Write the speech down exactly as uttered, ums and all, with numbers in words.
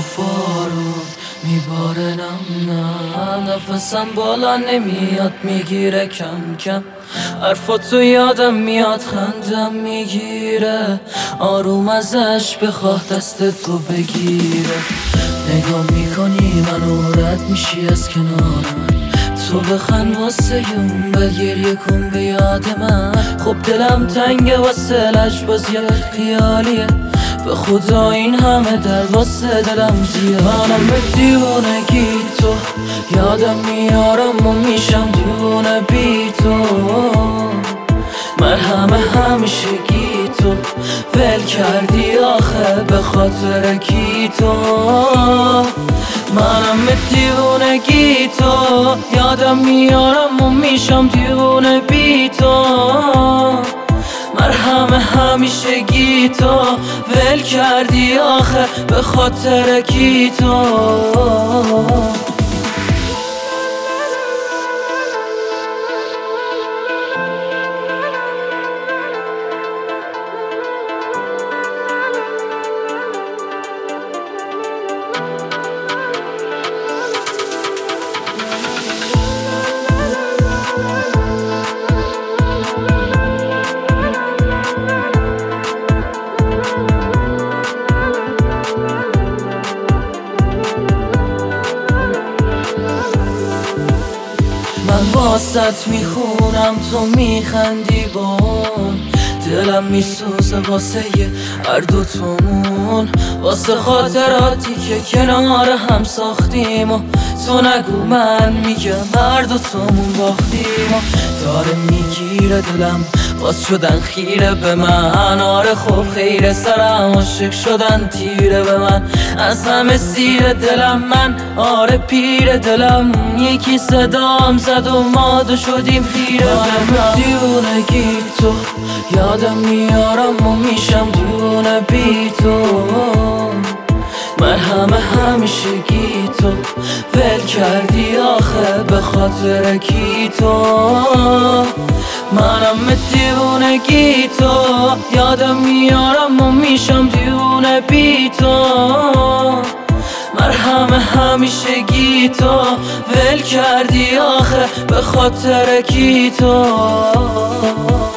بارون میباره نم نم، نفسم بالا نمیاد میگیره کم کم، حرفاتو یادم میاد خندم میگیره، آروم ازش بخواه دست تو بگیره. نگاه میکنی منو رد میشی از کنار من، تو بخند واسه اون بگریه کن به یاد من. خب دلم تنگه واسه لجبازی خیالیه، به خدا این همه درد واسه دلم زیاد. منم به دیوونگی تو یادم میارم و میشم دیوونه بی تو، من همه همیشگی تو ول کردی آخه به خاطر کی تو. منم به دیوونگی تو یادم میارم و میشم دیوونه بی تو، من همه همیشگی تو ول کردی آخه به خاطر کی تو. من واسط میخونم تو میخندی بام، دلم میسوزه واسه هر دوتامون، واسه خاطراتی که کنار هم ساختیم و تو نگو من میگم هر دوتامون باختیم. و داره میگیره دلم باز شدن خیره به من، آره خب خیره سرم عاشق شدن تیره به من، از همه سیر دلم من آره پیر دلم، یکی صدام زد و ما دو شدیم خیره به من. دیوونگی تو یادم میارم و میشم دیوونه بی تو، من همه همیشگی تو ول کردی آخه به خاطر کی تو. منم به دیوونگی تو یادم میارم و میشم دیوونه بی تو، من همه همیشگی تو ول کردی آخه به خاطر کی تو.